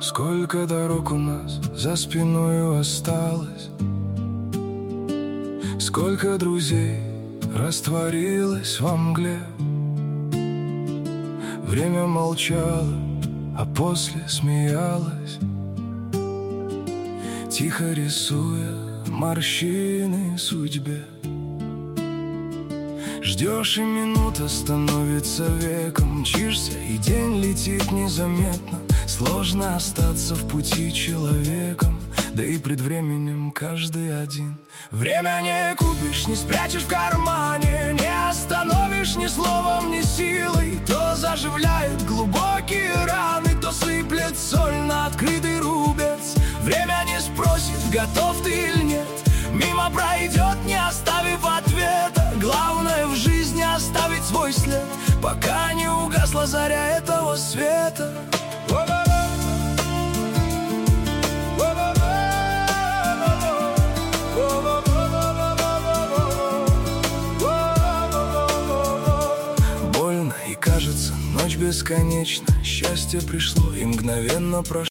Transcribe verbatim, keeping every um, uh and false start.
Сколько дорог у нас за спиной осталось, сколько друзей растворилось во мгле. Время молчало, а после смеялось, тихо рисуя морщины судьбе. Ждешь, и минута становится веком, мчишься, и день летит незаметно. Сложно остаться в пути человеком, да и пред временем каждый один. Время не купишь, не спрячешь в кармане, не остановишь ни словом, ни силой. То заживляет глубокие раны, то сыплет соль на открытый рубец. Время не спросит, готов ты или нет, мимо пройдет, не оставив ответа. Главное в жизни оставить свой след, пока не угасла заря этого света. Больно и кажется, ночь бесконечна. Счастье пришло и мгновенно прошло.